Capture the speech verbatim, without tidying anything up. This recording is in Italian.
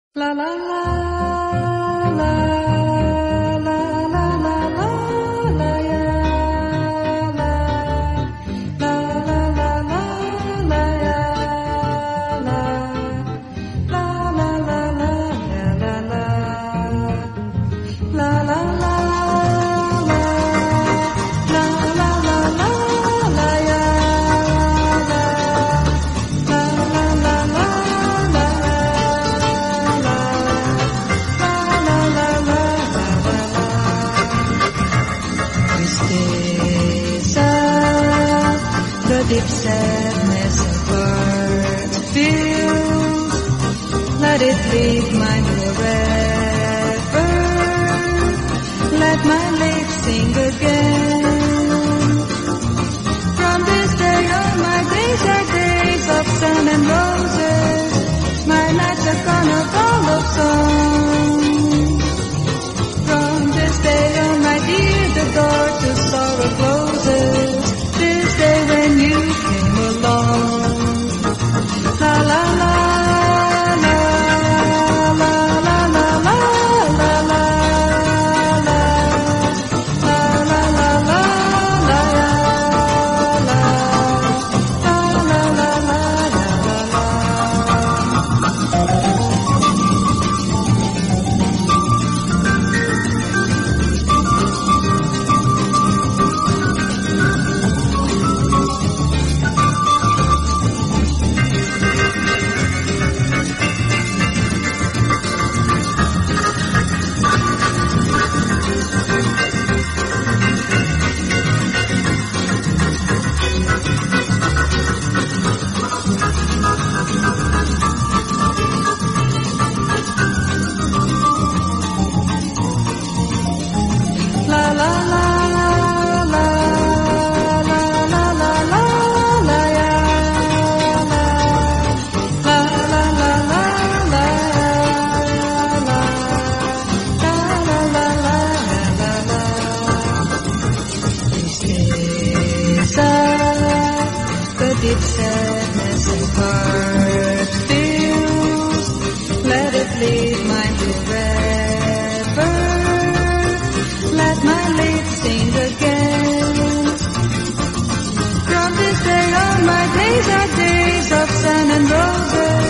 La la la la la la la la la ya la la la la la la ya la la la la la ya la la la la la deep sadness of heart feels. Let it leave mine forever. Let my lips sing again. From this day on, my days are days of sun and roses. My nights are gonna full of songs. From this day on, my dear, the door to sorrow closes. This day when you came along, la la la la la la la la la la la la la la la deep sadness of heart feels. Let it leave mine forever. Let my lips sing again. From this day on, my days are days of sun and roses.